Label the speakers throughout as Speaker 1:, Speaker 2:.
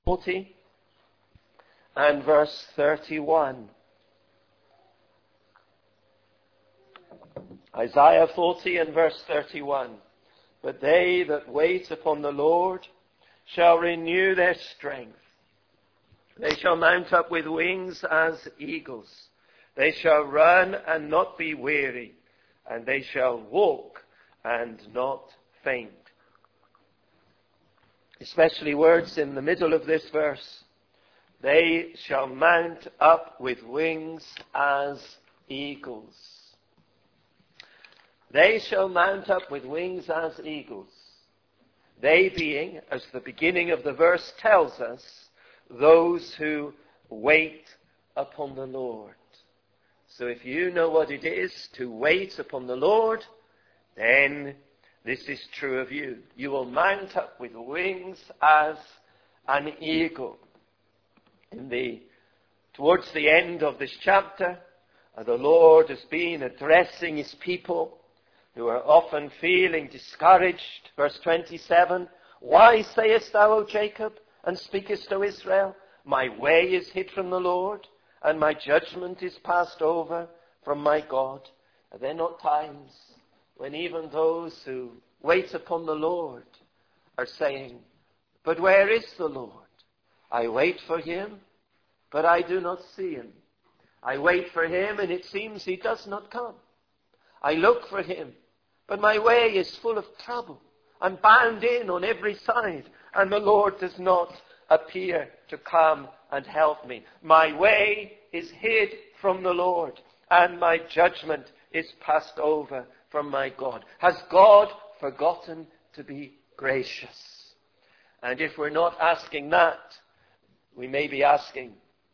Speaker 1: 40 and verse 31. Isaiah 40 and verse 31. But they that wait upon the Lord shall renew their strength. They shall mount up with wings as eagles. They shall run and not be weary, and they shall walk and not faint. Especially words in the middle of this verse. They shall mount up with wings as eagles. They shall mount up with wings as eagles. They being, as the beginning of the verse tells us, those who wait upon the Lord. So if you know what it is to wait upon the Lord, then this is true of you. You will mount up with wings as an eagle. Towards the end of this chapter, the Lord has been addressing his people who are often feeling discouraged. Verse 27, Why sayest thou, O Jacob, and speakest, O Israel, My way is hid from the Lord, and my judgment is passed over from my God? Are there not times when even those who wait upon the Lord are saying, But where is the Lord? I wait for him, but I do not see him. I wait for him, and it seems he does not come. I look for him, but my way is full of trouble. I'm bound in on every side, and the Lord does not appear to come and help me. My way is hid from the Lord, and my judgment is passed over from my God. Has God forgotten to be gracious? And if we're not asking that, we may be asking,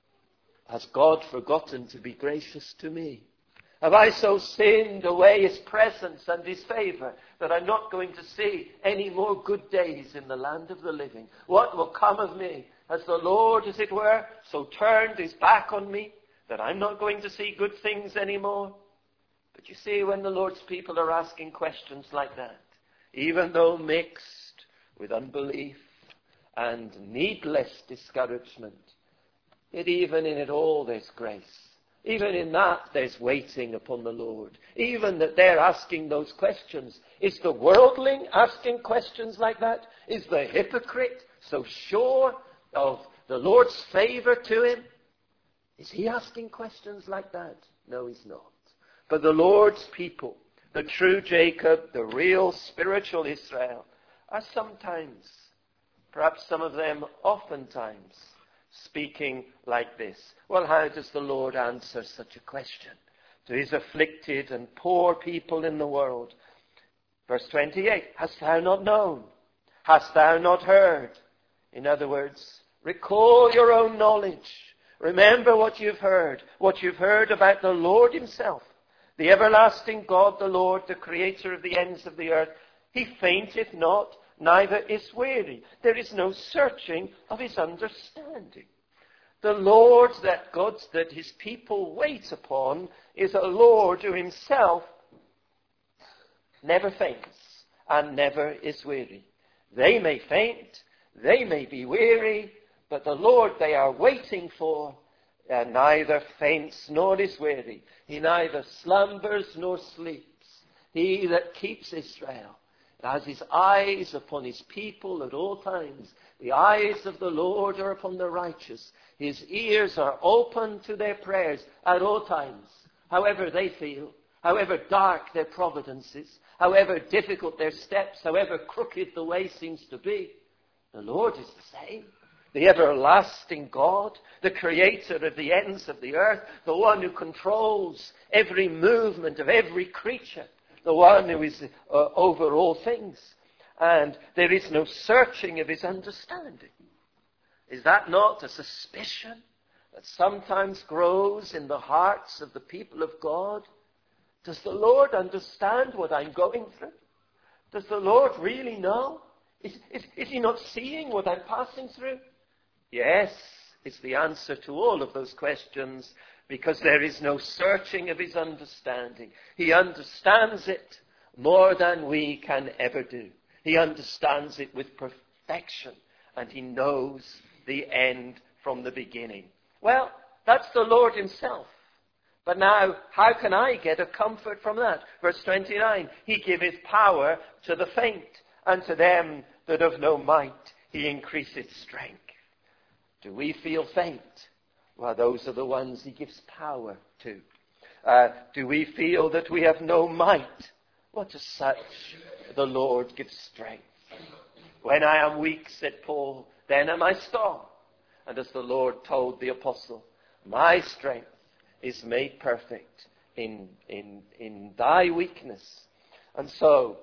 Speaker 1: has God forgotten to be gracious to me? Have I so sinned away his presence and his favor that I'm not going to see any more good days in the land of the living? What will come of me? Has the Lord, as it were, so turned his back on me that I'm not going to see good things anymore? But you see, when the Lord's people are asking questions like that, even though mixed with unbelief and needless discouragement, yet even in it all there's grace. Even in that, there's waiting upon the Lord. Even that they're asking those questions. Is the worldling asking questions like that? Is the hypocrite so sure of the Lord's favor to him? Is he asking questions like that? No, he's not. But the Lord's people, the true Jacob, the real spiritual Israel, are sometimes, perhaps some of them oftentimes, speaking like this. Well, how does the Lord answer such a question to his afflicted and poor people in the world? Verse 28, Hast thou not known? Hast thou not heard? In other words, recall your own knowledge. Remember what you've heard about the Lord himself, the everlasting God, the Lord, the creator of the ends of the earth. He fainteth not, neither is weary. There is no searching of his understanding. The Lord that his people wait upon is a Lord who himself never faints and never is weary. They may faint, they may be weary, but the Lord they are waiting for neither faints nor is weary. He neither slumbers nor sleeps. He that keeps Israel has his eyes upon his people at all times. The eyes of the Lord are upon the righteous. His ears are open to their prayers at all times. However they feel, however dark their providences, however difficult their steps, however crooked the way seems to be, the Lord is the same. The everlasting God, the creator of the ends of the earth, the one who controls every movement of every creature, the one who is over all things. And there is no searching of his understanding. Is that not a suspicion that sometimes grows in the hearts of the people of God? Does the Lord understand what I'm going through? Does the Lord really know? Is he not seeing what I'm passing through? Yes, is the answer to all of those questions, because there is no searching of his understanding. He understands it more than we can ever do. He understands it with perfection, and he knows the end from the beginning. Well, that's the Lord himself. But now, how can I get a comfort from that? Verse 29, he giveth power to the faint, and to them that have no might, he increaseth strength. Do we feel faint? Well, those are the ones he gives power to. Do we feel that we have no might? Well, to such the Lord gives strength. When I am weak, said Paul, then am I strong. And as the Lord told the apostle, my strength is made perfect in thy weakness. And so,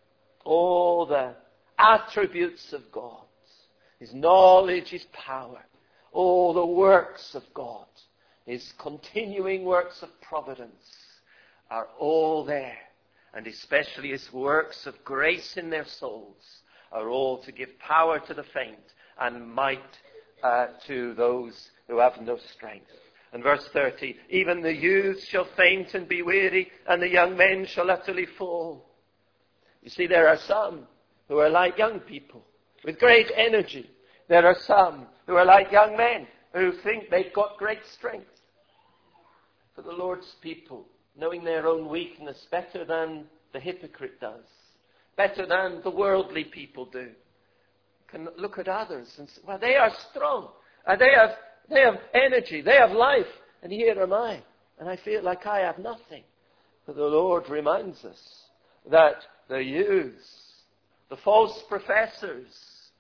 Speaker 1: all the attributes of God, his knowledge, his power, all the works of God, his continuing works of providence are all there. And especially his works of grace in their souls are all to give power to the faint and might to those who have no strength. And verse 30, even the youths shall faint and be weary, and the young men shall utterly fall. You see, there are some who are like young people with great energy. There are some who are like young men who think they've got great strength. For the Lord's people, knowing their own weakness better than the hypocrite does, better than the worldly people do, can look at others and say, well, they are strong, and they have energy, they have life, and here am I, and I feel like I have nothing. But the Lord reminds us that the youths, the false professors,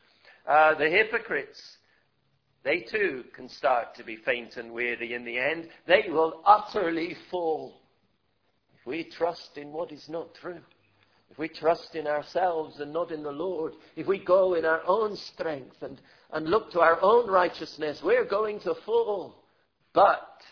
Speaker 1: the hypocrites, they too can start to be faint and weary in the end. They will utterly fall. If we trust in what is not true, if we trust in ourselves and not in the Lord, if we go in our own strength and look to our own righteousness, we're going to fall. But,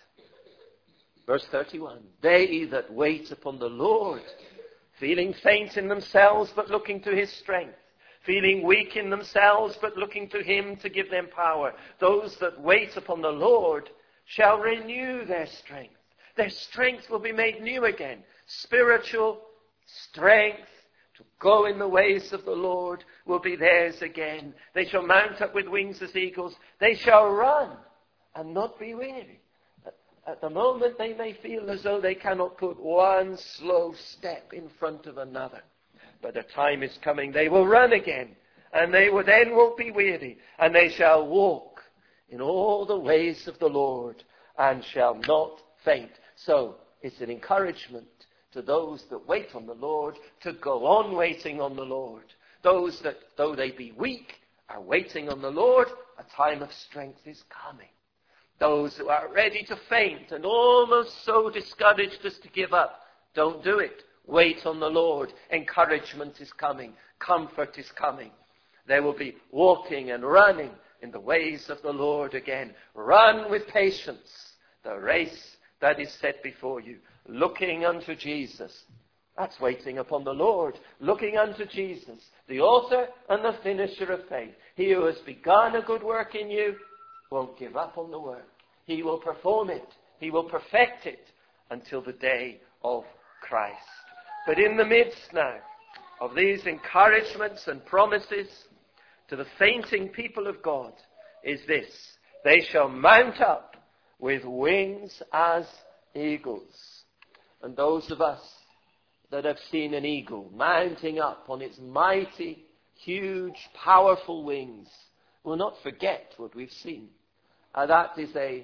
Speaker 1: verse 31, they that wait upon the Lord, feeling faint in themselves but looking to his strength, feeling weak in themselves but looking to him to give them power, those that wait upon the Lord shall renew their strength. Their strength will be made new again. Spiritual strength to go in the ways of the Lord will be theirs again. They shall mount up with wings as eagles. They shall run and not be weary. At the moment they may feel as though they cannot put one slow step in front of another. But the time is coming, they will run again, and they then won't be weary, and they shall walk in all the ways of the Lord, and shall not faint. So, it's an encouragement to those that wait on the Lord to go on waiting on the Lord. Those that, though they be weak, are waiting on the Lord, a time of strength is coming. Those who are ready to faint and almost so discouraged as to give up, don't do it. Wait on the Lord. Encouragement is coming. Comfort is coming. They will be walking and running in the ways of the Lord again. Run with patience the race that is set before you. Looking unto Jesus. That's waiting upon the Lord. Looking unto Jesus, the author and the finisher of faith. He who has begun a good work in you won't give up on the work. He will perform it. He will perfect it until the day of Christ. But in the midst now of these encouragements and promises to the fainting people of God is this: they shall mount up with wings as eagles. And those of us that have seen an eagle mounting up on its mighty, huge, powerful wings will not forget what we've seen. That is a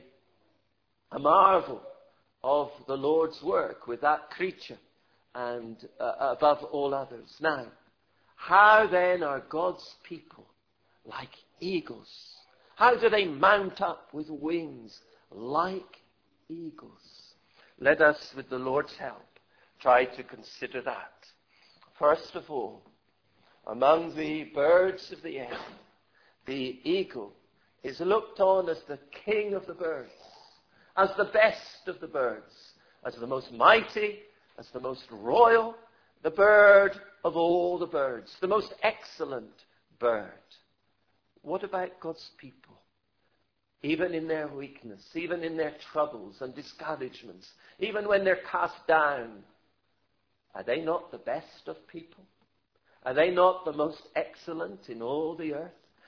Speaker 1: marvel of the Lord's work with that creature and above all others. Now, how then are God's people like eagles? How do they mount up with wings like eagles? Let us, with the Lord's help, try to consider that. First of all, among the birds of the air, the eagle is looked on as the king of the birds, as the best of the birds, as the most mighty, as the most royal, the bird of all the birds, the most excellent bird. What about God's people? Even in their weakness, even in their troubles and discouragements, even when they're cast down, are they not the best of people? Are they not the most excellent in all the earth?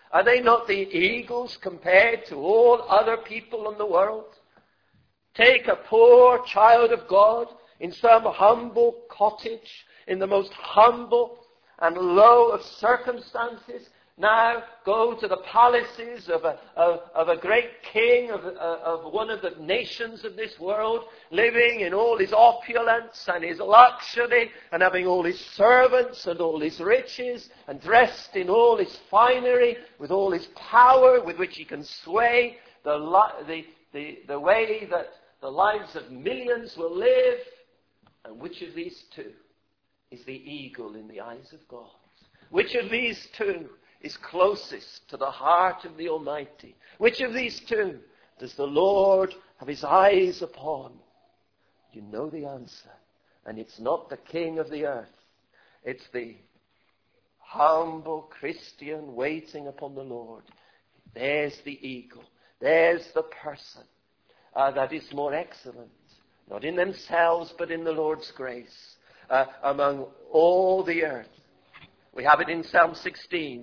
Speaker 1: Are they not the eagles compared to all other people in the world? Take a poor child of God in some humble cottage, in the most humble and low of circumstances. Now go to the palaces of a great king of one of the nations of this world, living in all his opulence and his luxury, and having all his servants and all his riches, and dressed in all his finery, with all his power with which he can sway the way that the lives of millions will live. And which of these two is the eagle in the eyes of God? Which of these two is closest to the heart of the Almighty? Which of these two does the Lord have his eyes upon? You know the answer. And it's not the king of the earth. It's the humble Christian waiting upon the Lord. There's the eagle. There's the person that is more excellent. Not in themselves, but in the Lord's grace. Among all the earth. We have it in Psalm 16.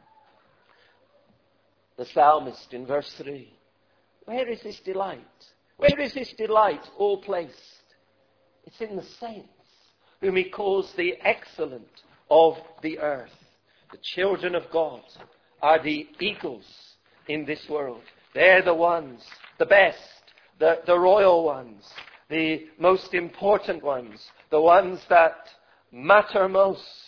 Speaker 1: The psalmist in verse 3. Where is his delight? Where is his delight all placed? It's in the saints, whom he calls the excellent of the earth. The children of God are the eagles in this world. They're the ones, the best, the royal ones, the most important ones, the ones that matter most.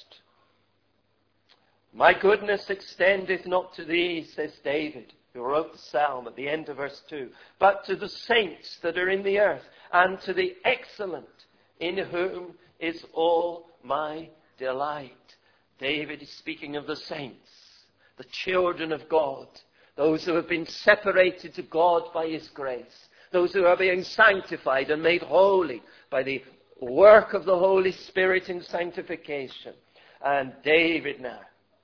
Speaker 1: My goodness extendeth not to thee, says David, who wrote the psalm at the end of verse 2, but to the saints that are in the earth, and to the excellent, in whom is all my delight. David is speaking of the saints, the children of God, those who have been separated to God by his grace, those who are being sanctified and made holy by the work of the Holy Spirit in sanctification. And David now,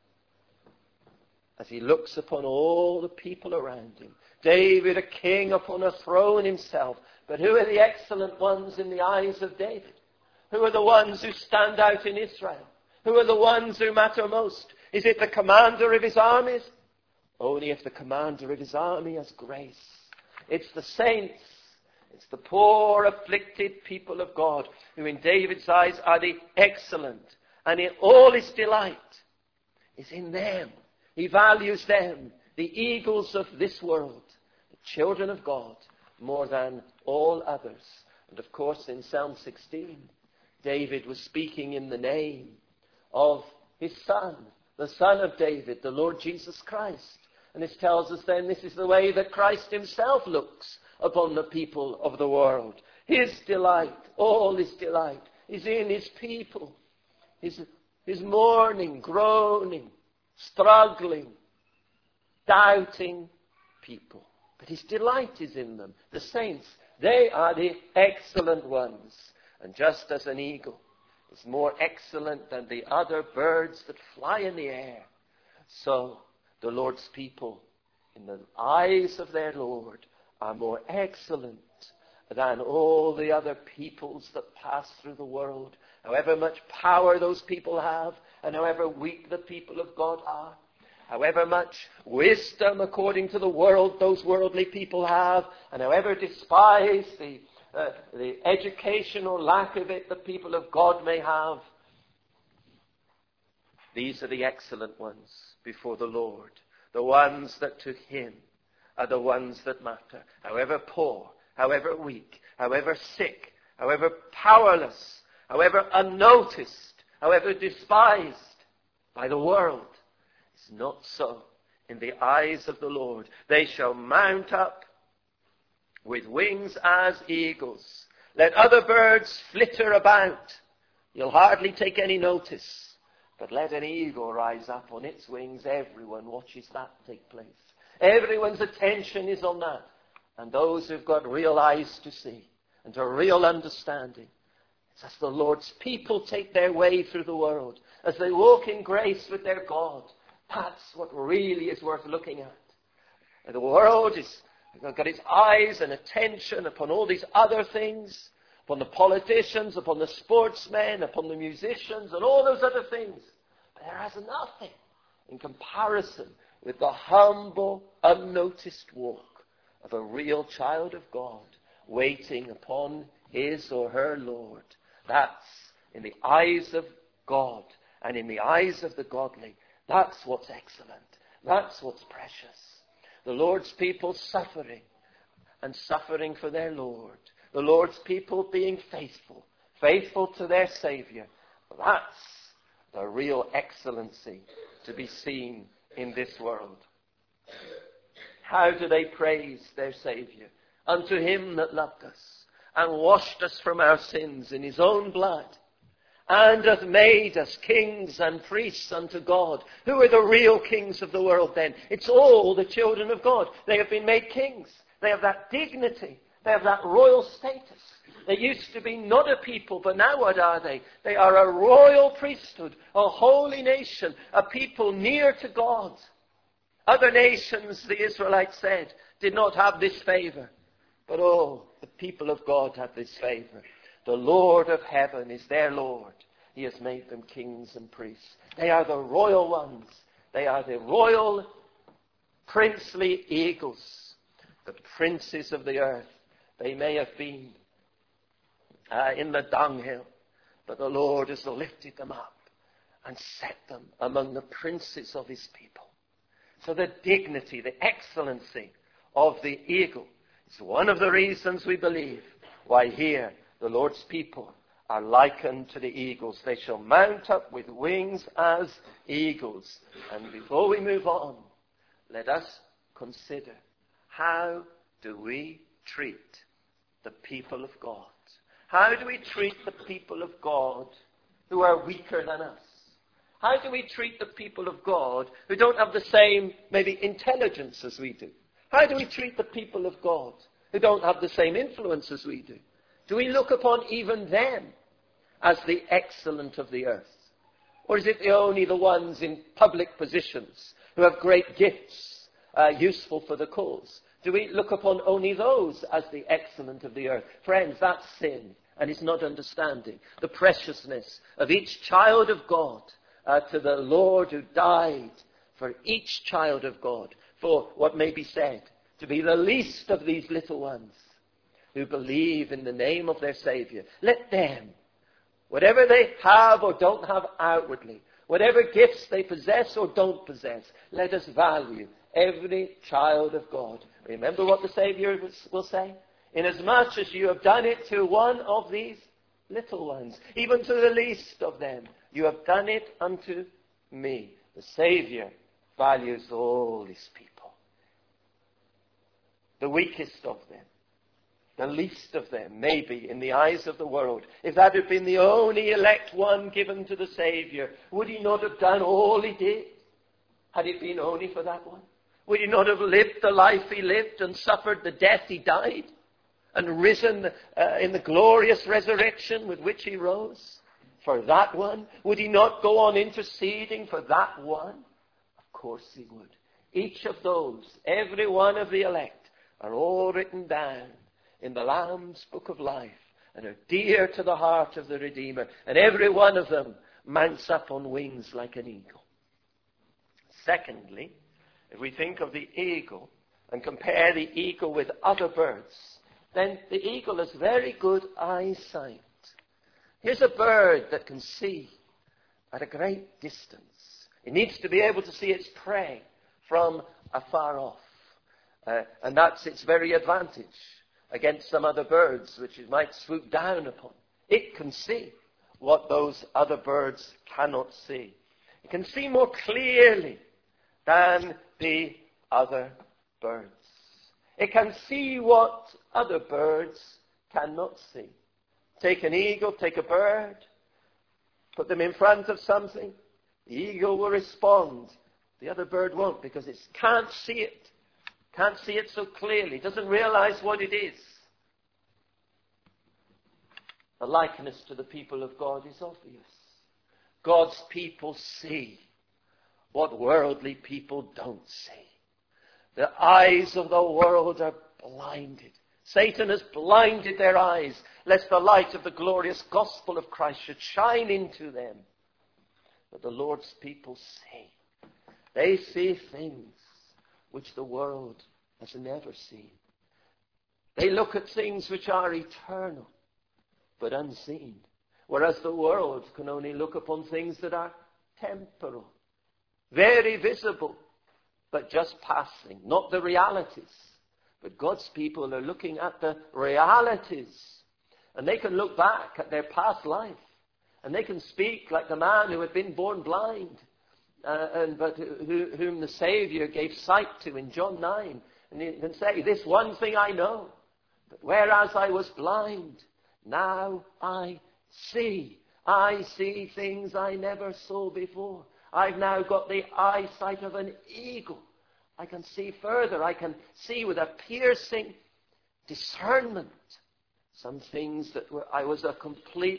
Speaker 1: as he looks upon all the people around him, David a king upon a throne himself, but who are the excellent ones in the eyes of David? Who are the ones who stand out in Israel? Who are the ones who matter most? Is it the commander of his armies? Only if the commander of his army has grace. It's the saints. It's the poor, afflicted people of God who in David's eyes are the excellent. And in all his delight is in them. He values them, the eagles of this world, the children of God, more than all others. And of course in Psalm 16, David was speaking in the name of his son, the Son of David, the Lord Jesus Christ. And this tells us then this is the way that Christ himself looks upon the people of the world. His delight, all his delight, is in his people. His mourning, groaning, struggling, doubting people. But his delight is in them. The saints, they are the excellent ones. And just as an eagle is more excellent than the other birds that fly in the air, so the Lord's people, in the eyes of their Lord, are more excellent than all the other peoples that pass through the world. However much power those people have, and however weak the people of God are, however much wisdom according to the world those worldly people have, and however despised the education or lack of it the people of God may have, these are the excellent ones before the Lord. The ones that to him are the ones that matter. However poor, however weak, however sick, however powerless, however unnoticed, however despised by the world. It's not so in the eyes of the Lord. They shall mount up with wings as eagles. Let other birds flitter about. You'll hardly take any notice. But let an eagle rise up on its wings. Everyone watches that take place. Everyone's attention is on that. And those who've got real eyes to see and a real understanding, it's as the Lord's people take their way through the world, as they walk in grace with their God. That's what really is worth looking at. And the world has got its eyes and attention upon all these other things, upon the politicians, upon the sportsmen, upon the musicians, and all those other things. But there has nothing in comparison with the humble, unnoticed walk of a real child of God, waiting upon his or her Lord. That's, in the eyes of God and in the eyes of the godly, that's what's excellent. That's what's precious. The Lord's people suffering, and suffering for their Lord. The Lord's people being faithful, faithful to their Savior. That's the real excellency to be seen in this world. How do they praise their Savior? Unto him that loved us, and washed us from our sins in his own blood, and hath made us kings and priests unto God. Who are the real kings of the world then? It's all the children of God. They have been made kings. They have that dignity. They have that royal status. They used to be not a people, but now what are they? They are a royal priesthood, a holy nation, a people near to God. Other nations, the Israelites said, did not have this favor. But the people of God have this favor. The Lord of heaven is their Lord. He has made them kings and priests. They are the royal ones. They are the royal princely eagles. The princes of the earth. They may have been in the dunghill, but the Lord has lifted them up and set them among the princes of his people. So the dignity, the excellency of the eagle is one of the reasons we believe why here the Lord's people are likened to the eagles. They shall mount up with wings as eagles. And before we move on, let us consider, how do we treat the people of God? How do we treat the people of God who are weaker than us? How do we treat the people of God who don't have the same, maybe, intelligence as we do? How do we treat the people of God who don't have the same influence as we do? Do we look upon even them as the excellent of the earth? Or is it only the ones in public positions who have great gifts, useful for the cause? Do we look upon only those as the excellent of the earth? Friends, that's sin, and it's not understanding the preciousness of each child of God to the Lord who died for each child of God, for what may be said to be the least of these little ones who believe in the name of their Savior. Let them, whatever they have or don't have outwardly, whatever gifts they possess or don't possess, let us value every child of God. Remember what the Savior will say? Inasmuch as you have done it to one of these little ones, even to the least of them, you have done it unto me. The Savior values all his people. The weakest of them, the least of them, maybe, in the eyes of the world. If that had been the only elect one given to the Savior, would he not have done all he did? Had it been only for that one? Would he not have lived the life he lived and suffered the death he died? And risen in the glorious resurrection with which he rose? For that one? Would he not go on interceding for that one? Of course he would. Each of those, every one of the elect, are all written down in the Lamb's book of life and are dear to the heart of the Redeemer. And every one of them mounts up on wings like an eagle. Secondly, if we think of the eagle and compare the eagle with other birds, then the eagle has very good eyesight. Here's a bird that can see at a great distance. It needs to be able to see its prey from afar off. And that's its very advantage against some other birds which it might swoop down upon. It can see what those other birds cannot see. It can see more clearly than the other birds. It can see what other birds cannot see. Take an eagle, take a bird, put them in front of something. The eagle will respond. The other bird won't, because it can't see it. Can't see it so clearly. Doesn't realize what it is. The likeness to the people of God is obvious. God's people see what worldly people don't see. The eyes of the world are blinded. Satan has blinded their eyes, lest the light of the glorious gospel of Christ should shine into them. But the Lord's people see. They see things which the world has never seen. They look at things which are eternal, but unseen. Whereas the world can only look upon things that are temporal, very visible, but just passing, not the realities. But God's people are looking at the realities. And they can look back at their past life. And they can speak like the man who had been born blind, but whom the Savior gave sight to in John 9. And he can say, this one thing I know, that whereas I was blind, now I see. I see things I never saw before. I've now got the eyesight of an eagle. I can see further. I can see with a piercing discernment some things that I was completely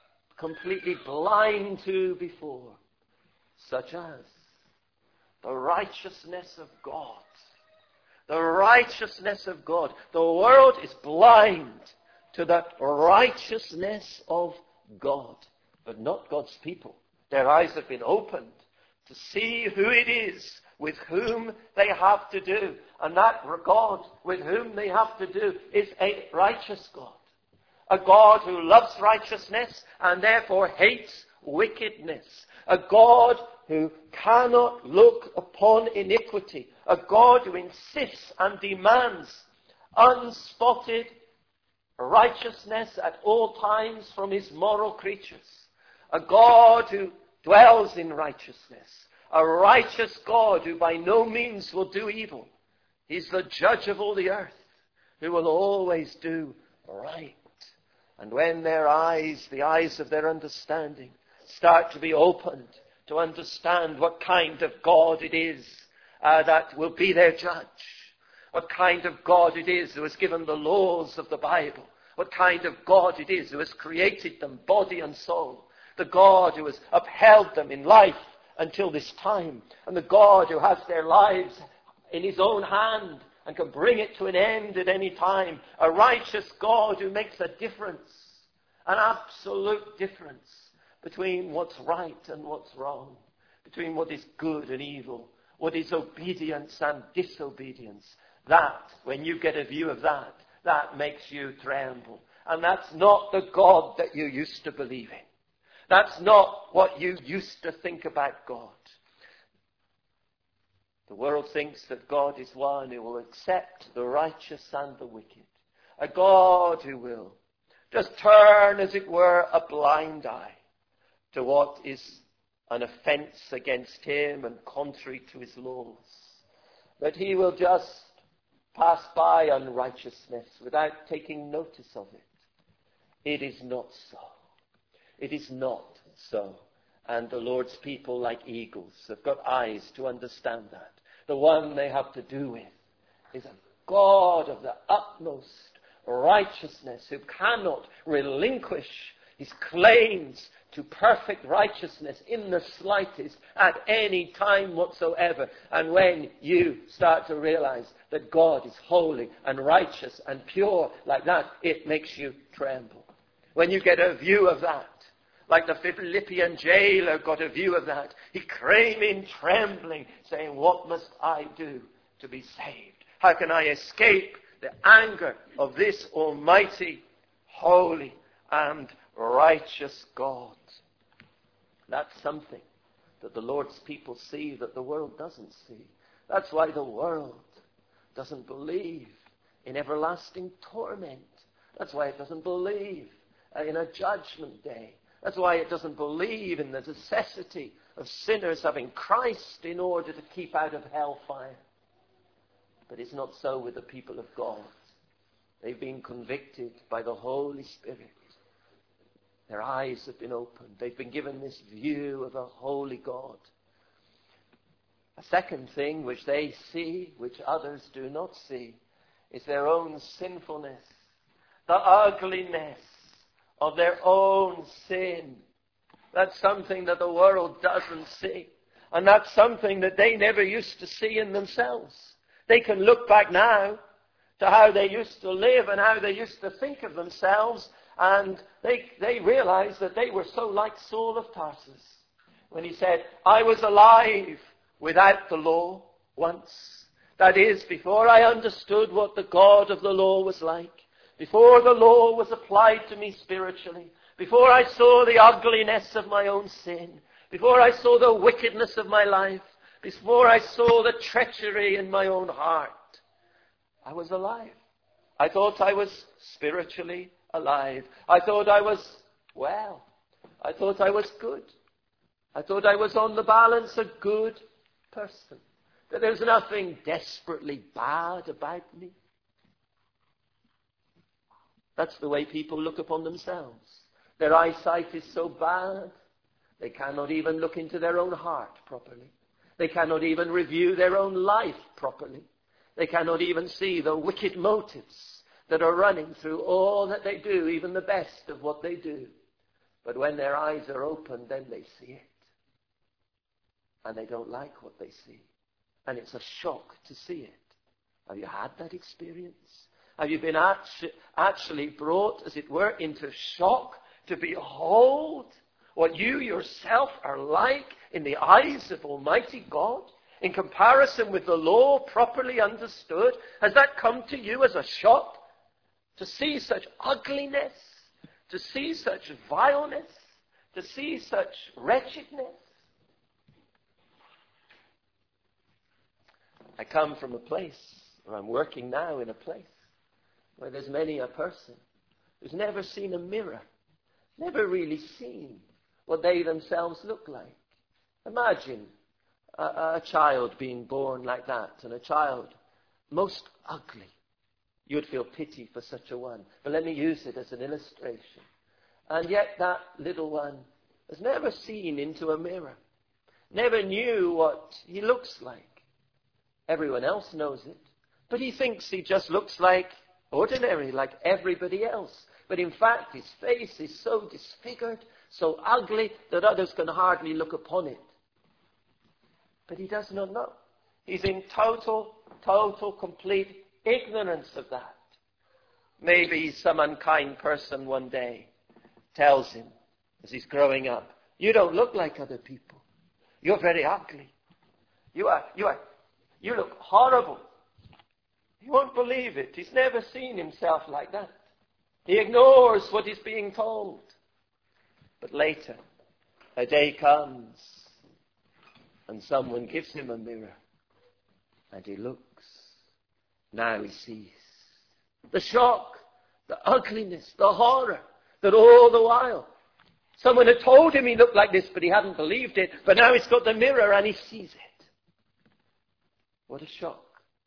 Speaker 1: blind to before, such as the righteousness of God. The righteousness of God. The world is blind to the righteousness of God, but not God's people. Their eyes have been opened to see who it is with whom they have to do. And that God with whom they have to do is a righteous God. A God who loves righteousness and therefore hates wickedness. A God who cannot look upon iniquity. A God who insists and demands unspotted righteousness at all times from his moral creatures. A God who dwells in righteousness. A righteous God who by no means will do evil. He's the judge of all the earth, who will always do right. And when their eyes, the eyes of their understanding, start to be opened to understand what kind of God it is that will be their judge, what kind of God it is who has given the laws of the Bible, what kind of God it is who has created them, body and soul, the God who has upheld them in life until this time, and the God who has their lives in his own hand and can bring it to an end at any time. A righteous God who makes a difference, an absolute difference between what's right and what's wrong, between what is good and evil, what is obedience and disobedience. That, when you get a view of that, that makes you tremble. And that's not the God that you used to believe in. That's not what you used to think about God. The world thinks that God is one who will accept the righteous and the wicked. A God who will just turn, as it were, a blind eye to what is an offense against him and contrary to his laws. That he will just pass by unrighteousness without taking notice of it. It is not so. It is not so. And the Lord's people, like eagles, have got eyes to understand that. The one they have to do with is a God of the utmost righteousness who cannot relinquish his claims to perfect righteousness in the slightest at any time whatsoever. And when you start to realize that God is holy and righteous and pure like that, it makes you tremble. When you get a view of that, like the Philippian jailer got a view of that, he came in trembling, saying, what must I do to be saved? How can I escape the anger of this almighty, holy, and righteous God? That's something that the Lord's people see that the world doesn't see. That's why the world doesn't believe in everlasting torment. That's why it doesn't believe in a judgment day. That's why it doesn't believe in the necessity of sinners having Christ in order to keep out of hellfire. But it's not so with the people of God. They've been convicted by the Holy Spirit. Their eyes have been opened. They've been given this view of a holy God. A second thing which they see, which others do not see, is their own sinfulness, the ugliness of their own sin. That's something that the world doesn't see. And that's something that they never used to see in themselves. They can look back now to how they used to live and how they used to think of themselves, and they realize that they were so like Saul of Tarsus when he said, I was alive without the law once. That is, before I understood what the God of the law was like, before the law was applied to me spiritually, before I saw the ugliness of my own sin, before I saw the wickedness of my life, before I saw the treachery in my own heart, I was alive. I thought I was spiritually alive. I thought I was well. I thought I was good. I thought I was on the balance a good person. That there's nothing desperately bad about me. That's the way people look upon themselves. Their eyesight is so bad, they cannot even look into their own heart properly. They cannot even review their own life properly. They cannot even see the wicked motives that are running through all that they do, even the best of what they do. But when their eyes are open, then they see it. And they don't like what they see. And it's a shock to see it. Have you had that experience? Have you been actually brought, as it were, into shock to behold what you yourself are like in the eyes of Almighty God? In comparison with the law properly understood, has that come to you as a shock? To see such ugliness, to see such vileness, to see such wretchedness? I come from a place, or I'm working now in a place, where there's many a person who's never seen a mirror, never really seen what they themselves look like. Imagine a child being born like that, and a child most ugly. You'd feel pity for such a one. But let me use it as an illustration. And yet that little one has never seen into a mirror, never knew what he looks like. Everyone else knows it, but he thinks he just looks like ordinary, like everybody else. But in fact, his face is so disfigured, so ugly, that others can hardly look upon it. But he does not know. He's in total, complete ignorance of that. Maybe some unkind person one day tells him, as he's growing up, you don't look like other people. You're very ugly. You look horrible. He won't believe it. He's never seen himself like that. He ignores what he's being told. But later, a day comes and someone gives him a mirror and he looks. Now he sees the shock, the ugliness, the horror, that all the while someone had told him he looked like this, but he hadn't believed it. But now he's got the mirror and he sees it. What a shock.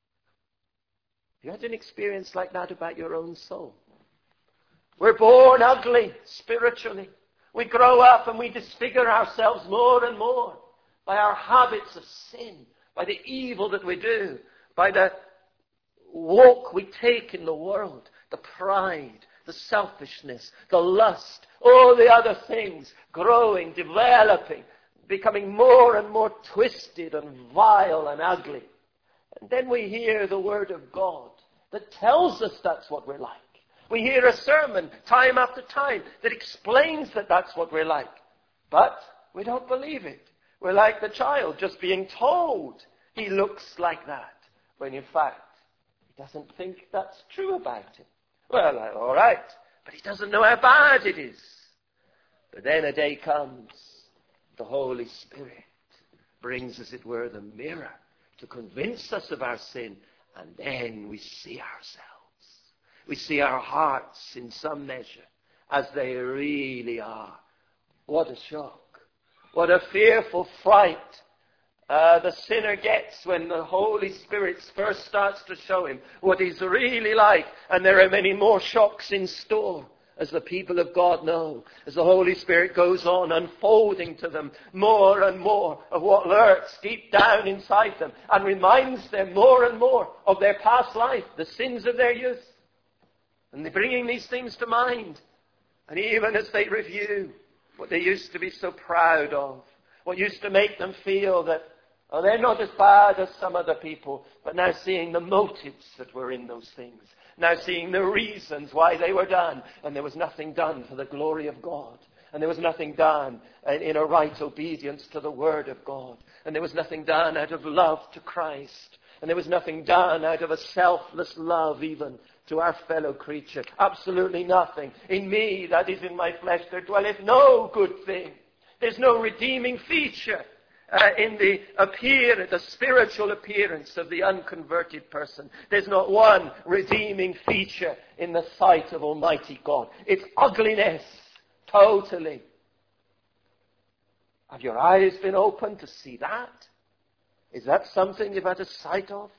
Speaker 1: You had an experience like that about your own soul. We're born ugly spiritually. We grow up and we disfigure ourselves more and more by our habits of sin, by the evil that we do, by the walk we take in the world, the pride, the selfishness, the lust, all the other things growing, developing, becoming more and more twisted and vile and ugly. And then we hear the Word of God that tells us that's what we're like. We hear a sermon time after time that explains that that's what we're like. But we don't believe it. We're like the child just being told he looks like that, when in fact he doesn't think that's true about him. Well, all right, but he doesn't know how bad it is. But then a day comes, the Holy Spirit brings, as it were, the mirror to convince us of our sin, and then we see ourselves. We see our hearts in some measure as they really are. What a shock. What a fearful fright the sinner gets when the Holy Spirit first starts to show him what he's really like. And there are many more shocks in store, as the people of God know, as the Holy Spirit goes on unfolding to them more and more of what lurks deep down inside them and reminds them more and more of their past life, the sins of their youth. And they're bringing these things to mind. And even as they review what they used to be so proud of, what used to make them feel that they're not as bad as some other people, but now seeing the motives that were in those things, now seeing the reasons why they were done, and there was nothing done for the glory of God, and there was nothing done in a right obedience to the Word of God, and there was nothing done out of love to Christ, And there was nothing done out of a selfless love even to our fellow creature. Absolutely nothing. In me, that is in my flesh, there dwelleth no good thing. There's no redeeming feature in the spiritual appearance of the unconverted person. There's not one redeeming feature in the sight of Almighty God. It's ugliness, totally. Have your eyes been opened to see that? Is that something you've had a sight of?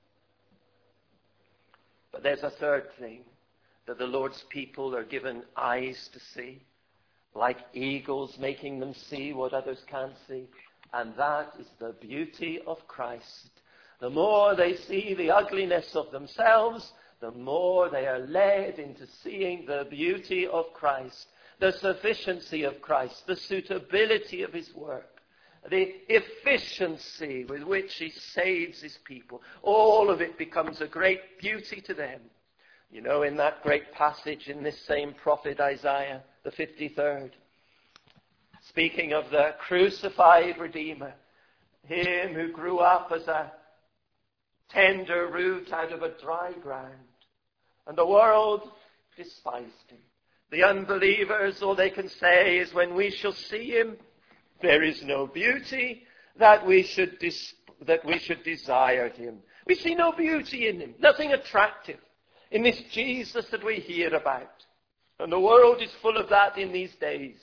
Speaker 1: But there's a third thing that the Lord's people are given eyes to see, like eagles making them see what others can't see. And that is the beauty of Christ. The more they see the ugliness of themselves, the more they are led into seeing the beauty of Christ, the sufficiency of Christ, the suitability of his work, the efficiency with which he saves his people. All of it becomes a great beauty to them. You know, in that great passage in this same prophet Isaiah, the 53rd, speaking of the crucified Redeemer, him who grew up as a tender root out of a dry ground, and the world despised him. The unbelievers, all they can say is, when we shall see him, there is no beauty that we should desire him. We see no beauty in him, nothing attractive in this Jesus that we hear about. And the world is full of that in these days.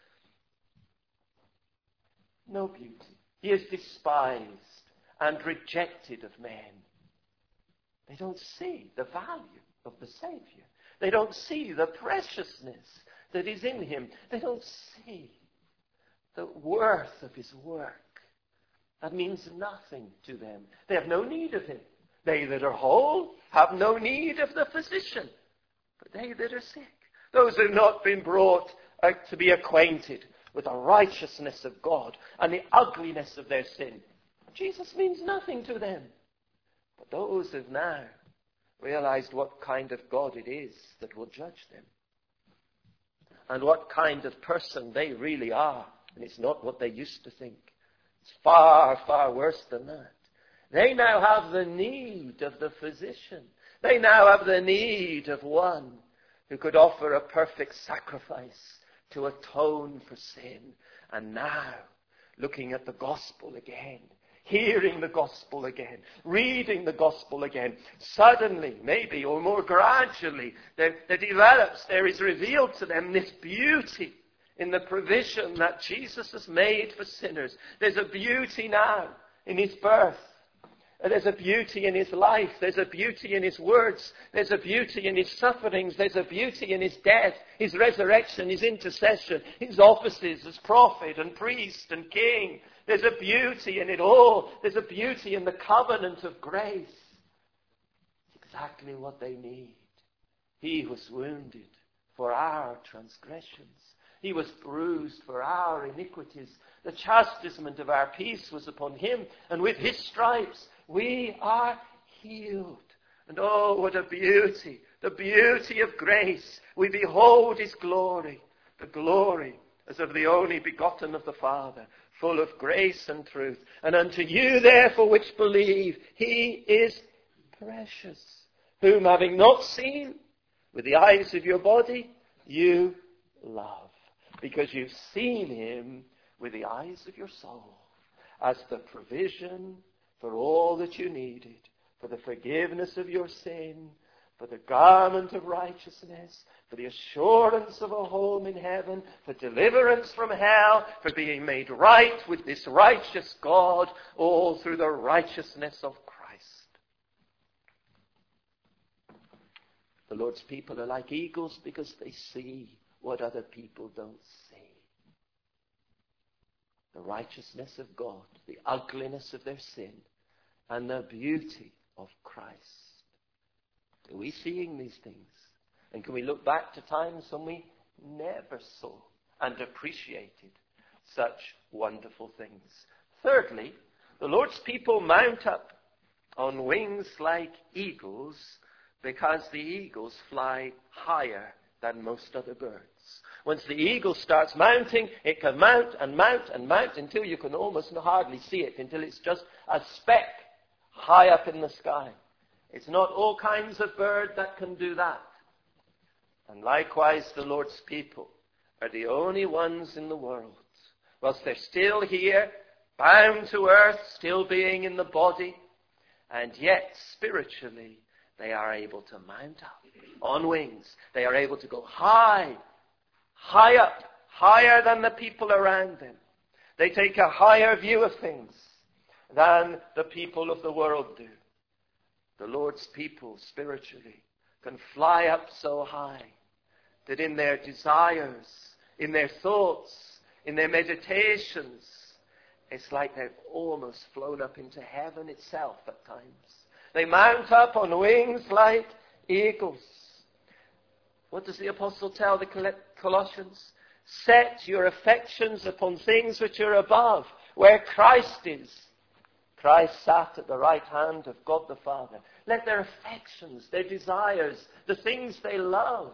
Speaker 1: No beauty. He is despised and rejected of men. They don't see the value of the Savior. They don't see the preciousness that is in him. They don't see the worth of his work. That means nothing to them. They have no need of him. They that are whole have no need of the physician, but they that are sick, those who have not been brought to be acquainted with the righteousness of God and the ugliness of their sin, Jesus means nothing to them. But those who have now realized what kind of God it is that will judge them, and what kind of person they really are, and it's not what they used to think. It's far, far worse than that. They now have the need of the physician. They now have the need of one who could offer a perfect sacrifice to atone for sin. And now, looking at the gospel again, hearing the gospel again, reading the gospel again, suddenly, maybe, or more gradually, there is revealed to them this beauty in the provision that Jesus has made for sinners. There's a beauty now in his birth. There's a beauty in his life. There's a beauty in his words. There's a beauty in his sufferings. There's a beauty in his death, his resurrection, his intercession, his offices as prophet and priest and king. There's a beauty in it all. There's a beauty in the covenant of grace. It's exactly what they need. He was wounded for our transgressions. He was bruised for our iniquities. The chastisement of our peace was upon him, and with his stripes we are healed. And oh, what a beauty, the beauty of grace. We behold his glory, the glory as of the only begotten of the Father, full of grace and truth. And unto you, therefore, which believe, he is precious, whom having not seen with the eyes of your body, you love, because you've seen him with the eyes of your soul, as the provision for all that you needed, for the forgiveness of your sin, for the garment of righteousness, for the assurance of a home in heaven, for deliverance from hell, for being made right with this righteous God, all through the righteousness of Christ. The Lord's people are like eagles because they see what other people don't see. The righteousness of God, the ugliness of their sin, and the beauty of Christ. Are we seeing these things? And can we look back to times when we never saw and appreciated such wonderful things? Thirdly, the Lord's people mount up on wings like eagles because the eagles fly higher than most other birds. Once the eagle starts mounting, it can mount and mount and mount until you can almost hardly see it, until it's just a speck high up in the sky. It's not all kinds of bird that can do that. And likewise, the Lord's people are the only ones in the world, whilst they're still here, bound to earth, still being in the body, and yet spiritually they are able to mount up on wings. They are able to go high up, higher than the people around them. They take a higher view of things than the people of the world do. The Lord's people spiritually can fly up so high that in their desires, in their thoughts, in their meditations, it's like they've almost flown up into heaven itself at times. They mount up on wings like eagles. What does the apostle tell the Colossians? Set your affections upon things which are above, where Christ is. Christ sat at the right hand of God the Father. Let their affections, their desires, the things they love,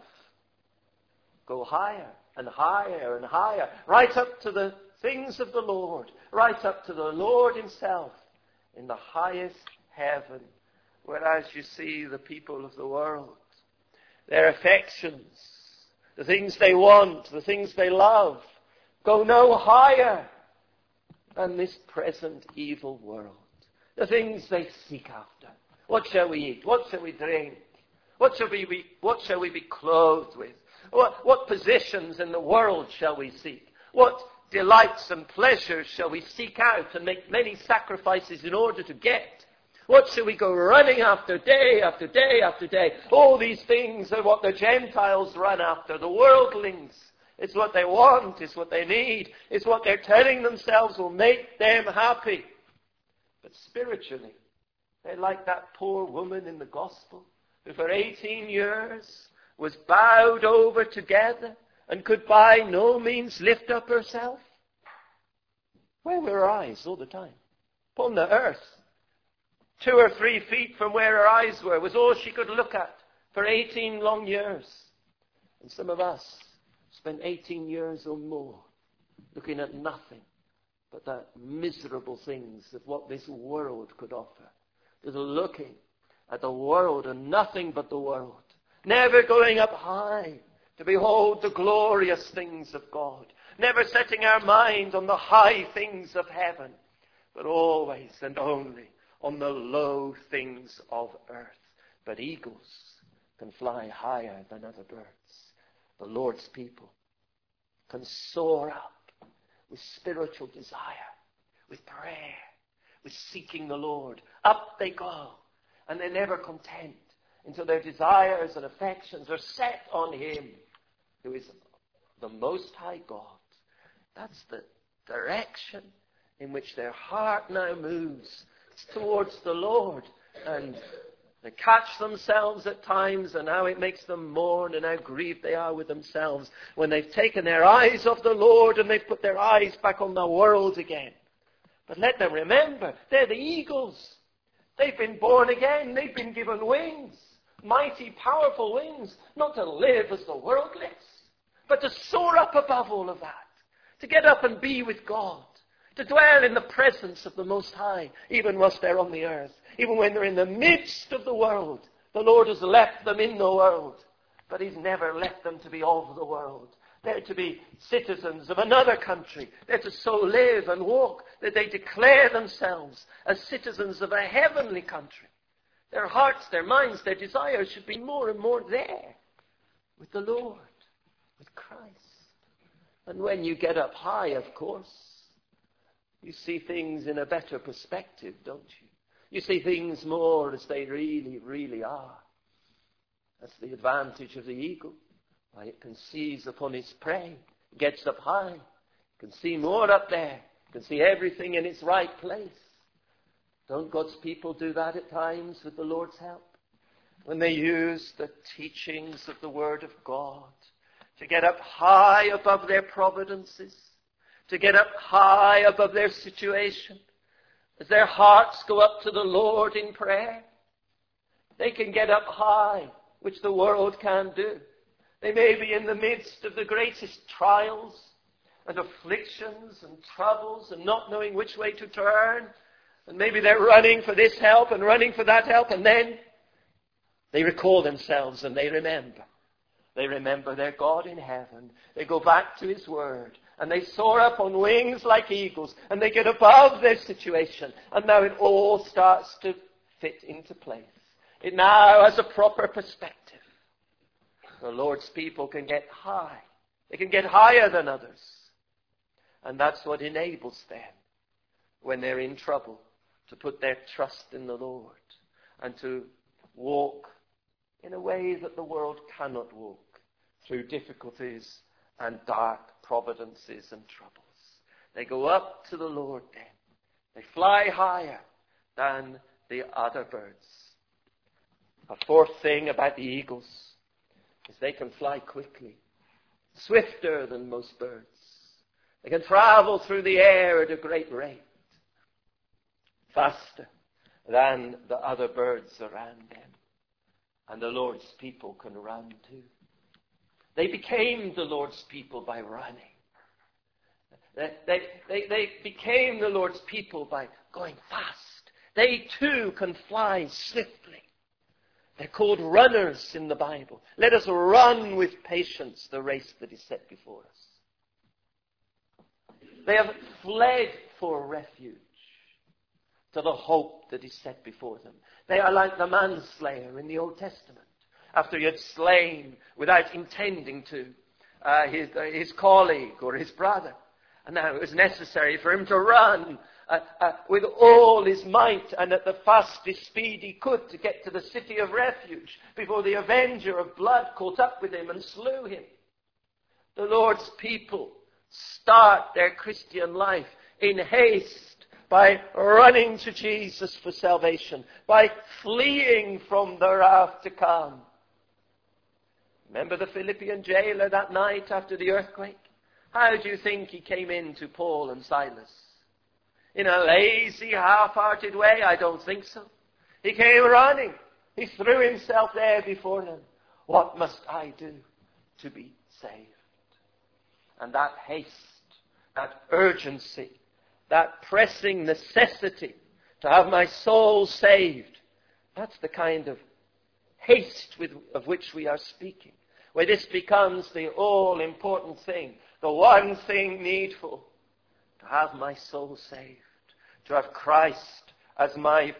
Speaker 1: go higher and higher and higher, right up to the things of the Lord, right up to the Lord himself in the highest heaven. Whereas you see the people of the world, their affections, the things they want, the things they love, go no higher than this present evil world. The things they seek after. What shall we eat? What shall we drink? What shall we be clothed with? What positions in the world shall we seek? What delights and pleasures shall we seek out and make many sacrifices in order to get? What shall we go running after day after day after day? All these things are what the Gentiles run after, the worldlings. It's what they want, it's what they need, it's what they're telling themselves will make them happy. But spiritually, they're like that poor woman in the gospel who for 18 years was bowed over together and could by no means lift up herself. Where were her eyes all the time? Upon the earth. 2 or 3 feet from where her eyes were was all she could look at for 18 long years. And some of us spent 18 years or more looking at nothing but the miserable things of what this world could offer. Just looking at the world and nothing but the world. Never going up high to behold the glorious things of God. Never setting our mind on the high things of heaven, but always and only on the low things of earth. But eagles can fly higher than other birds. The Lord's people can soar up with spiritual desire, with prayer, with seeking the Lord. Up they go, and they're never content until their desires and affections are set on him who is the Most High God. That's the direction in which their heart now moves. It's towards the Lord. And they catch themselves at times, and how it makes them mourn and how grieved they are with themselves when they've taken their eyes off the Lord and they've put their eyes back on the world again. But let them remember, they're the eagles. They've been born again. They've been given wings. Mighty, powerful wings. Not to live as the world lives, but to soar up above all of that. To get up and be with God. To dwell in the presence of the Most High, even whilst they're on the earth. Even when they're in the midst of the world. The Lord has left them in the world, but he's never left them to be of the world. They're to be citizens of another country. They're to so live and walk that they declare themselves as citizens of a heavenly country. Their hearts, their minds, their desires should be more and more there with the Lord, with Christ. And when you get up high, of course, you see things in a better perspective, don't you? You see things more as they really, really are. That's the advantage of the eagle. Why, it can seize upon its prey. It gets up high. It can see more up there. It can see everything in its right place. Don't God's people do that at times with the Lord's help? When they use the teachings of the Word of God to get up high above their providences, to get up high above their situation, as their hearts go up to the Lord in prayer, they can get up high, which the world can't do. They may be in the midst of the greatest trials and afflictions and troubles and not knowing which way to turn. And maybe they're running for this help and running for that help, and then they recall themselves and they remember. They remember their God in heaven. They go back to His Word. And they soar up on wings like eagles. And they get above their situation. And now it all starts to fit into place. It now has a proper perspective. The Lord's people can get high. They can get higher than others. And that's what enables them, when they're in trouble, to put their trust in the Lord and to walk in a way that the world cannot walk, through difficulties and dark providences and troubles. They go up to the Lord then. They fly higher than the other birds. A fourth thing about the eagles is they can fly quickly, swifter than most birds. They can travel through the air at a great rate, faster than the other birds around them. And the Lord's people can run too. They became the Lord's people by running. They became the Lord's people by going fast. They too can fly swiftly. They're called runners in the Bible. Let us run with patience the race that is set before us. They have fled for refuge to the hope that is set before them. They are like the manslayer in the Old Testament, after he had slain without intending to his colleague or his brother. And now it was necessary for him to run with all his might and at the fastest speed he could to get to the city of refuge before the avenger of blood caught up with him and slew him. The Lord's people start their Christian life in haste by running to Jesus for salvation, by fleeing from the wrath to come. Remember the Philippian jailer that night after the earthquake? How do you think he came in to Paul and Silas? In a lazy, half-hearted way? I don't think so. He came running. He threw himself there before them. What must I do to be saved? And that haste, that urgency, that pressing necessity to have my soul saved, that's the kind of haste of which we are speaking. Where this becomes the all-important thing, the one thing needful, to have my soul saved, to have Christ as my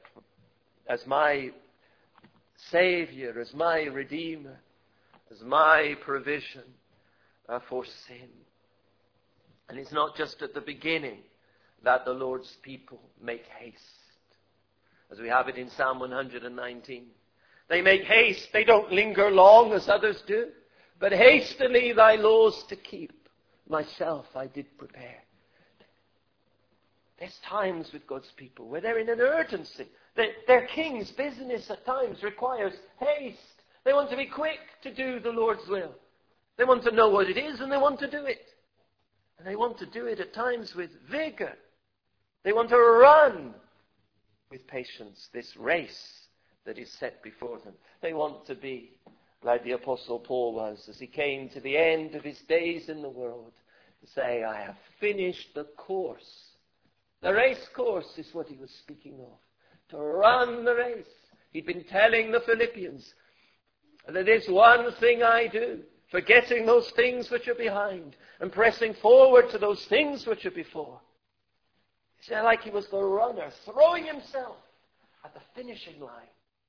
Speaker 1: Savior, as my Redeemer, as my provision for sin. And it's not just at the beginning that the Lord's people make haste, as we have it in Psalm 119. They make haste. They don't linger long as others do. But hastily thy laws to keep, myself I did prepare. There's times with God's people where they're in an urgency. Their king's business at times requires haste. They want to be quick to do the Lord's will. They want to know what it is and they want to do it. And they want to do it at times with vigor. They want to run with patience this race that is set before them. They want to be like the Apostle Paul was as he came to the end of his days in the world, to say, I have finished the course. The race course is what he was speaking of. To run the race. He'd been telling the Philippians that there's one thing I do, forgetting those things which are behind and pressing forward to those things which are before. It's like he was the runner, throwing himself at the finishing line.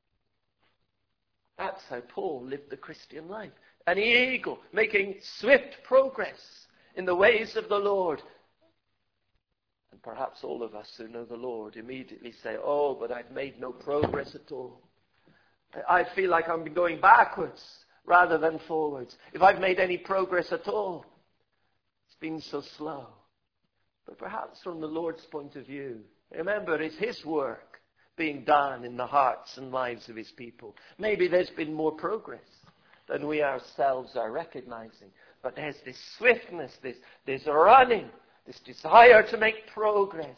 Speaker 1: That's how Paul lived the Christian life. An eagle, making swift progress in the ways of the Lord. And perhaps all of us who know the Lord immediately say, oh, but I've made no progress at all. I feel like I'm going backwards rather than forwards. If I've made any progress at all, it's been so slow. But perhaps from the Lord's point of view, remember, it's His work being done in the hearts and lives of His people. Maybe there's been more progress than we ourselves are recognizing. But there's this swiftness, this running, this desire to make progress.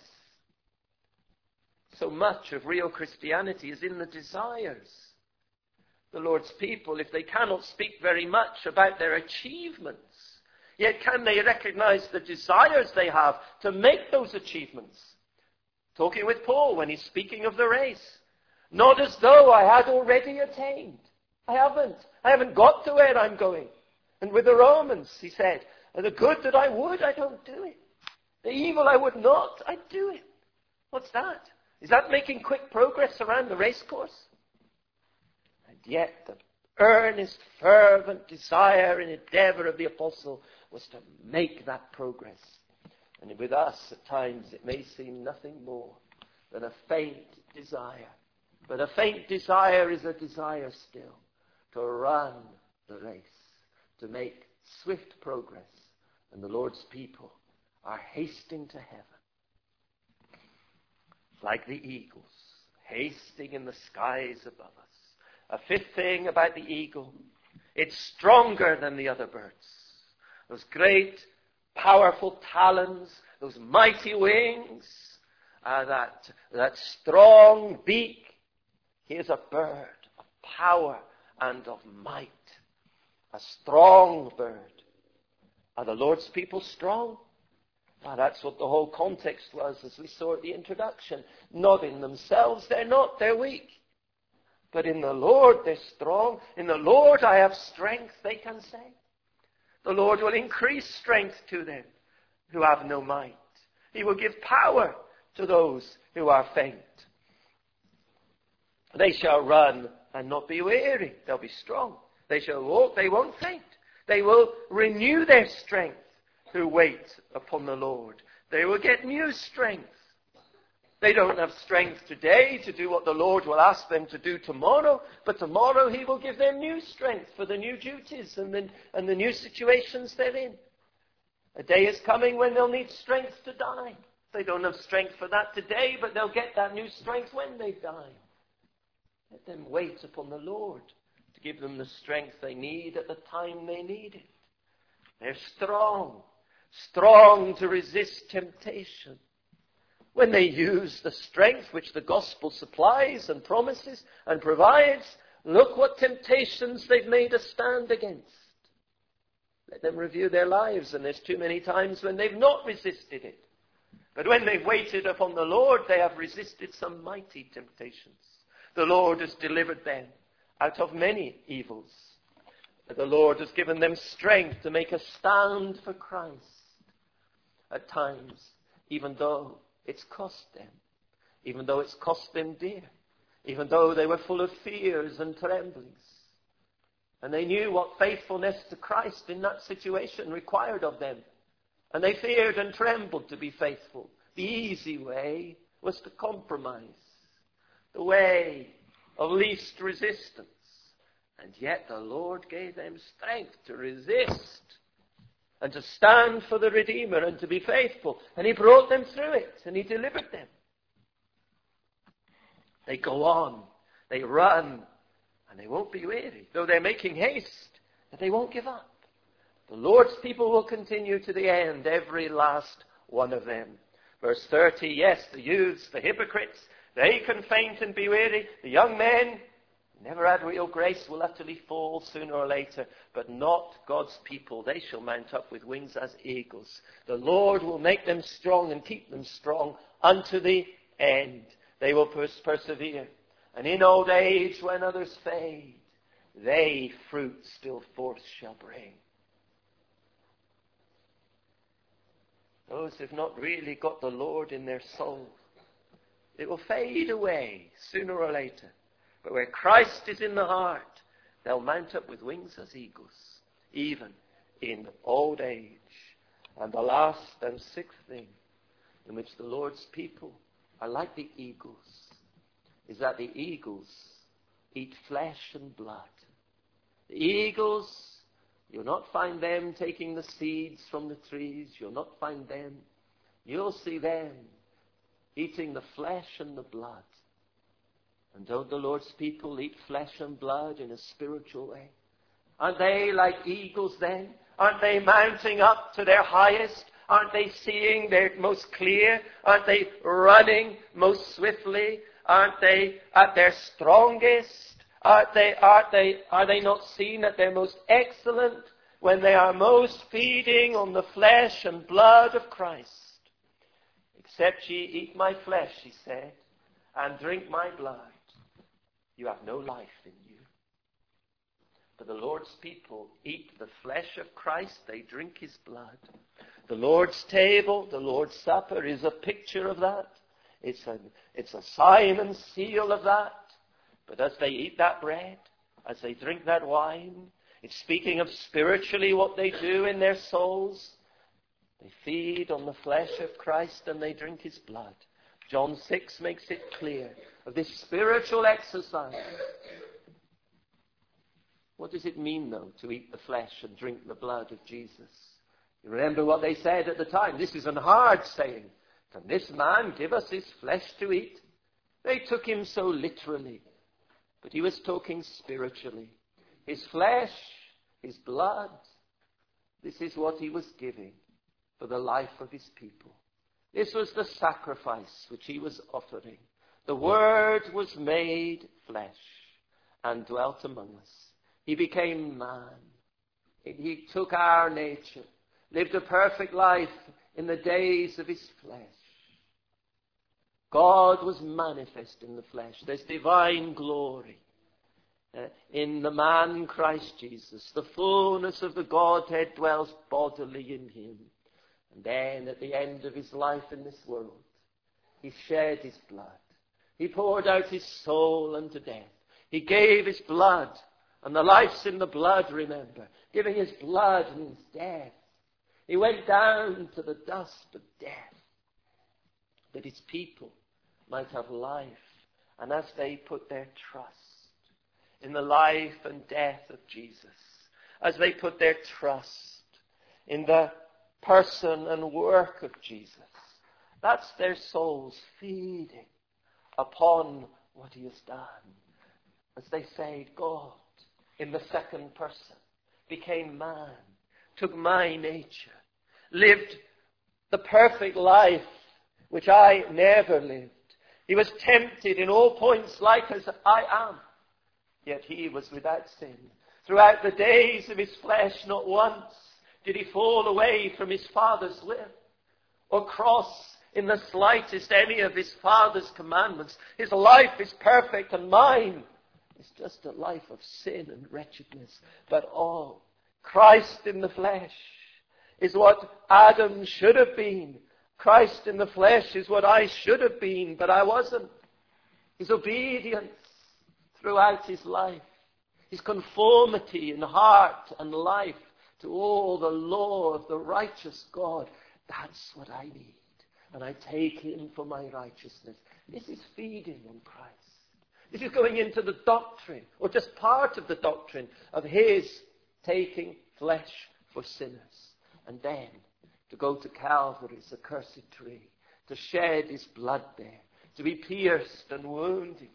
Speaker 1: So much of real Christianity is in the desires. The Lord's people, if they cannot speak very much about their achievements, yet can they recognize the desires they have to make those achievements? Talking with Paul when he's speaking of the race. Not as though I had already attained. I haven't got to where I'm going. And with the Romans, he said, the good that I would, I don't do it. The evil I would not, I do it. What's that? Is that making quick progress around the race course? And yet the earnest, fervent desire and endeavor of the apostle was to make that progress. And with us, at times, it may seem nothing more than a faint desire. But a faint desire is a desire still to run the race, to make swift progress. And the Lord's people are hasting to heaven. Like the eagles, hasting in the skies above us. A fifth thing about the eagle, it's stronger than the other birds. Those great, powerful talons, those mighty wings, that strong beak. Here's a bird of power and of might. A strong bird. Are the Lord's people strong? Well, that's what the whole context was as we saw at the introduction. Not in themselves, they're not, they're weak. But in the Lord, they're strong. In the Lord, I have strength, they can say. The Lord will increase strength to them who have no might. He will give power to those who are faint. They shall run and not be weary. They'll be strong. They shall walk, they won't faint. They will renew their strength who wait upon the Lord. They will get new strength. They don't have strength today to do what the Lord will ask them to do tomorrow, but tomorrow He will give them new strength for the new duties and the new situations they're in. A day is coming when they'll need strength to die. They don't have strength for that today, but they'll get that new strength when they die. Let them wait upon the Lord to give them the strength they need at the time they need it. They're strong to resist temptation. When they use the strength which the gospel supplies and promises and provides, look what temptations they've made a stand against. Let them review their lives, and there's too many times when they've not resisted it. But when they've waited upon the Lord, they have resisted some mighty temptations. The Lord has delivered them out of many evils. The Lord has given them strength to make a stand for Christ. At times, even though it's cost them, even though it's cost them dear, even though they were full of fears and tremblings. And they knew what faithfulness to Christ in that situation required of them. And they feared and trembled to be faithful. The easy way was to compromise. The way of least resistance. And yet the Lord gave them strength to resist and to stand for the Redeemer and to be faithful. And He brought them through it and He delivered them. They go on, they run, and they won't be weary. Though they're making haste, but they won't give up. The Lord's people will continue to the end, every last one of them. Verse 30, yes, the youths, the hypocrites, they can faint and be weary. The young men, never had real grace, will utterly fall sooner or later. But not God's people. They shall mount up with wings as eagles. The Lord will make them strong and keep them strong unto the end. They will persevere. And in old age, when others fade, they fruit still forth shall bring. Those who have not really got the Lord in their soul, it will fade away sooner or later. But where Christ is in the heart, they'll mount up with wings as eagles, even in old age. And the last and sixth thing in which the Lord's people are like the eagles is that the eagles eat flesh and blood. The eagles, you'll not find them taking the seeds from the trees. You'll not find them. You'll see them eating the flesh and the blood. And don't the Lord's people eat flesh and blood in a spiritual way? Aren't they like eagles then? Aren't they mounting up to their highest? Aren't they seeing their most clear? Aren't they running most swiftly? Aren't they at their strongest? Are they not seen at their most excellent when they are most feeding on the flesh and blood of Christ? Except ye eat my flesh, he said, and drink my blood, you have no life in you. But the Lord's people eat the flesh of Christ, they drink his blood. The Lord's table, the Lord's supper is a picture of that. It's a sign and seal of that. But as they eat that bread, as they drink that wine, it's speaking of spiritually what they do in their souls. They feed on the flesh of Christ and they drink his blood. John 6 makes it clear of this spiritual exercise. What does it mean, though, to eat the flesh and drink the blood of Jesus? You remember what they said at the time. This is an hard saying. Can this man give us his flesh to eat? They took him so literally. But he was talking spiritually. His flesh, his blood, this is what he was giving for the life of his people. This was the sacrifice which he was offering. The Word was made flesh and dwelt among us. He became man. He took our nature, lived a perfect life in the days of his flesh. God was manifest in the flesh. There's divine glory in the man Christ Jesus. The fullness of the Godhead dwells bodily in him. And then at the end of his life in this world, he shed his blood. He poured out his soul unto death. He gave his blood. And the life's in the blood, remember. Giving his blood means death. He went down to the dust of death, that his people might have life. And as they put their trust in the life and death of Jesus, as they put their trust in the person and work of Jesus, that's their souls feeding upon what he has done. As they say, God, in the second person, became man, took my nature, lived the perfect life which I never lived. He was tempted in all points like as I am, yet he was without sin. Throughout the days of his flesh, not once did he fall away from his Father's will or cross in the slightest any of his Father's commandments. His life is perfect, and mine is just a life of sin and wretchedness. But Christ in the flesh is what Adam should have been. Christ in the flesh is what I should have been, but I wasn't. His obedience throughout his life, his conformity in heart and life to all the law of the righteous God, that's what I need. And I take him for my righteousness. This is feeding on Christ. This is going into the doctrine, or just part of the doctrine, of his taking flesh for sinners. And then to go to Calvary's accursed tree, to shed his blood there, to be pierced and wounded,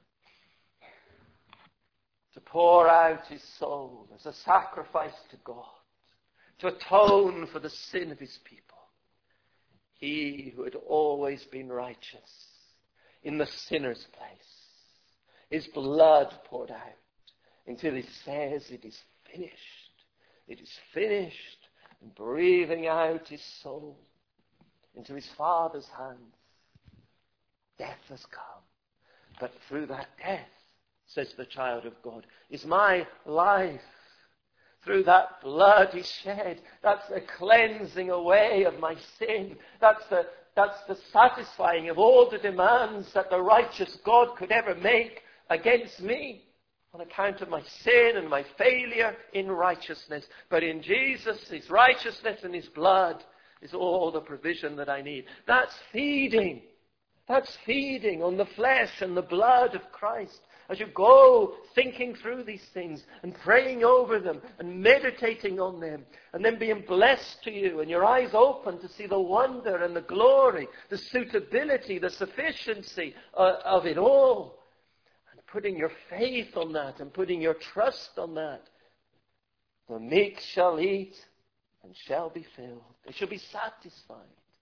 Speaker 1: to pour out his soul as a sacrifice to God, to atone for the sin of his people. He who had always been righteous in the sinner's place, his blood poured out until he says it is finished. It is finished. And breathing out his soul into his Father's hands. Death has come. But through that death, says the child of God, is my life. Through that blood he shed, that's the cleansing away of my sin. That's the satisfying of all the demands that the righteous God could ever make against me on account of my sin and my failure in righteousness. But in Jesus, his righteousness and his blood is all the provision that I need. That's feeding. That's feeding on the flesh and the blood of Christ. As you go thinking through these things and praying over them and meditating on them and then being blessed to you and your eyes open to see the wonder and the glory, the suitability, the sufficiency of it all. Putting your faith on that and putting your trust on that. The meek shall eat and shall be filled. They shall be satisfied.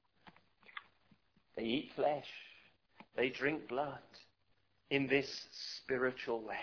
Speaker 1: They eat flesh. They drink blood in this spiritual way.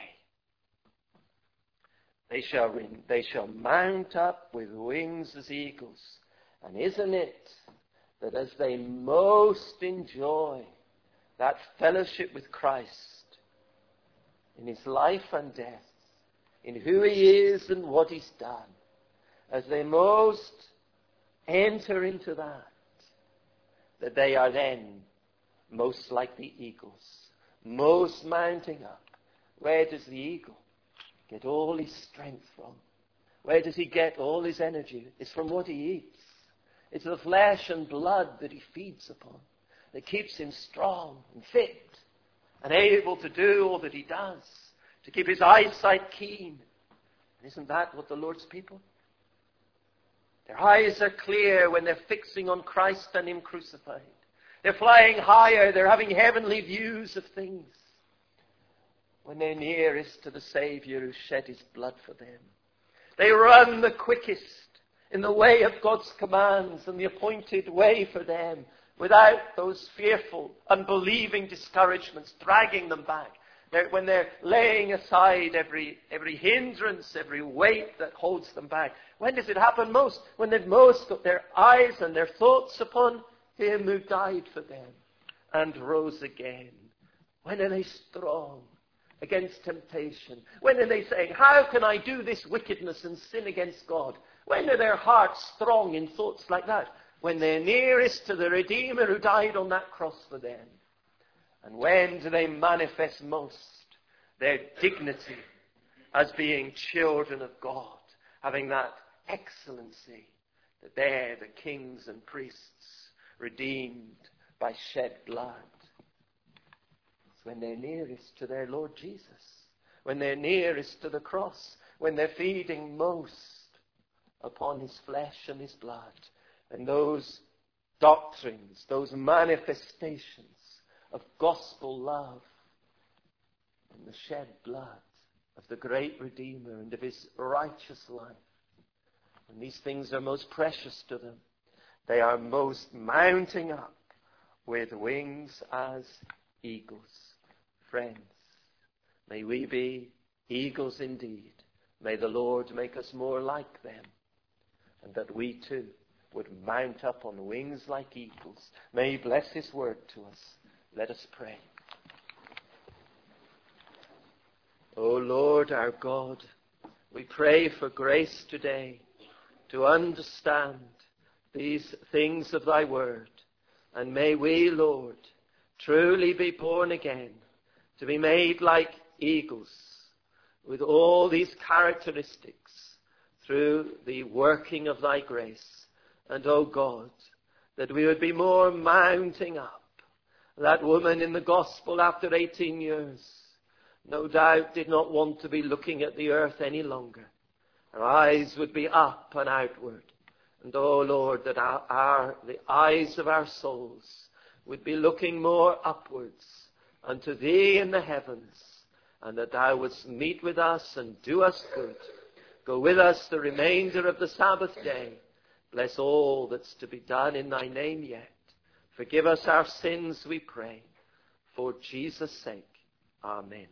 Speaker 1: They shall mount up with wings as eagles. And isn't it that as they most enjoy that fellowship with Christ in his life and death, in who he is and what he's done, as they most enter into that, that they are then most like the eagles, most mounting up. Where does the eagle get all his strength from? Where does he get all his energy? It's from what he eats. It's the flesh and blood that he feeds upon that keeps him strong and fit and able to do all that he does, to keep his eyesight keen. Isn't that what the Lord's people? Their eyes are clear when they're fixing on Christ and him crucified. They're flying higher. They're having heavenly views of things when they're nearest to the Savior who shed his blood for them. They run the quickest in the way of God's commands and the appointed way for them, without those fearful, unbelieving discouragements dragging them back. When they're laying aside every hindrance, every weight that holds them back. When does it happen most? When they've most got their eyes and their thoughts upon him who died for them and rose again. When are they strong against temptation? When are they saying, how can I do this wickedness and sin against God? When are their hearts strong in thoughts like that? When they're nearest to the Redeemer who died on that cross for them. And when do they manifest most their dignity as being children of God, having that excellency that they're the kings and priests redeemed by shed blood? It's when they're nearest to their Lord Jesus, when they're nearest to the cross, when they're feeding most upon his flesh and his blood, and those doctrines, those manifestations of gospel love and the shed blood of the great Redeemer and of his righteous life. When these things are most precious to them, they are most mounting up with wings as eagles. Friends, may we be eagles indeed. May the Lord make us more like them, and that we too would mount up on wings like eagles. May he bless his word to us. Let us pray. O Lord our God, we pray for grace today to understand these things of thy word. And may we, Lord, truly be born again, to be made like eagles with all these characteristics through the working of thy grace. And, O God, that we would be more mounting up. That woman in the gospel after 18 years, no doubt did not want to be looking at the earth any longer. Her eyes would be up and outward. And, oh Lord, that the eyes of our souls would be looking more upwards unto thee in the heavens, and that thou wouldst meet with us and do us good. Go with us the remainder of the Sabbath day. Bless all that's to be done in thy name yet. Forgive us our sins, we pray. For Jesus' sake. Amen.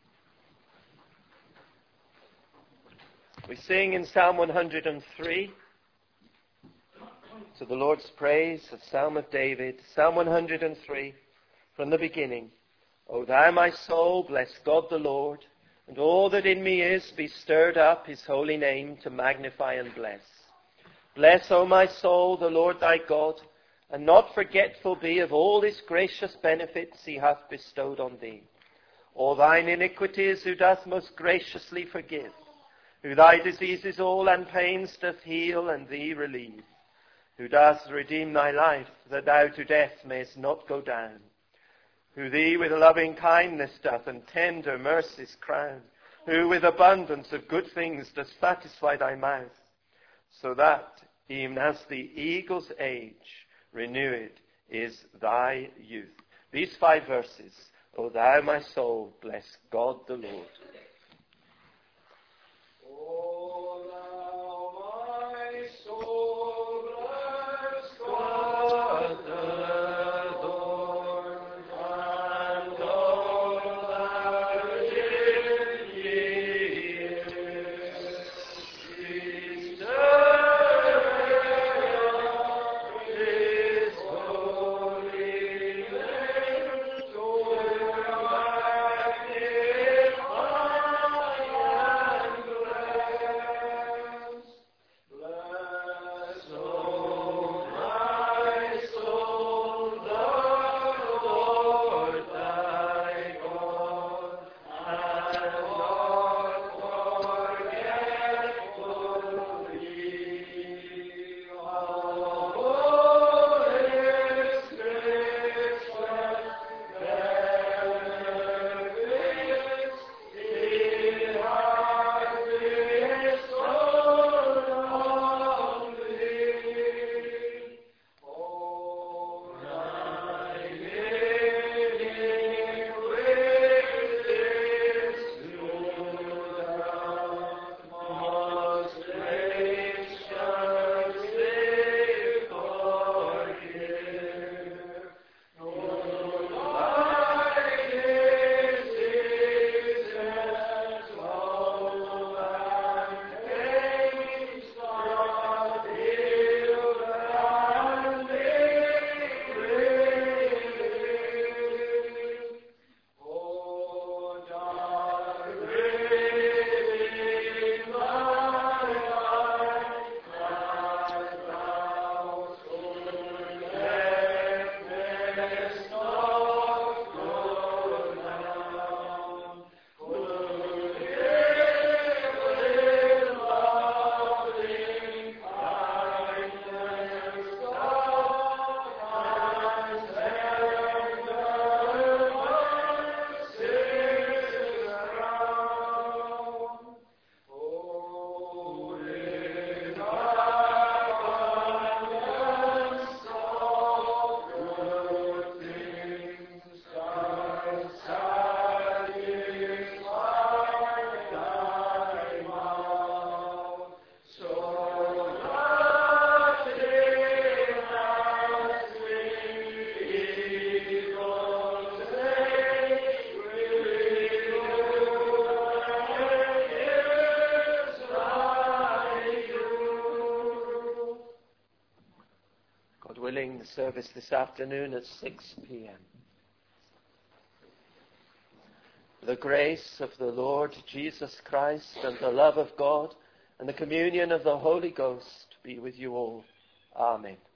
Speaker 1: We sing in Psalm 103 to the Lord's praise, a Psalm of David. Psalm 103, from the beginning. O thou my soul, bless God the Lord, and all that in me is, be stirred up his holy name to magnify and bless. Bless, O my soul, the Lord thy God, and not forgetful be of all his gracious benefits he hath bestowed on thee. All thine iniquities who doth most graciously forgive, who thy diseases all and pains doth heal and thee relieve, who doth redeem thy life, that thou to death mayest not go down, who thee with loving kindness doth and tender mercies crown, who with abundance of good things doth satisfy thy mouth, so that, even as the eagle's age renewed is thy youth. These 5 verses. O thou my soul, bless God the Lord. O thou my soul, bless God the Lord, and all that in me is. He stirreth his willing, the service this afternoon at 6 p.m. The grace of the Lord Jesus Christ and the love of God and the communion of the Holy Ghost be with you all. Amen.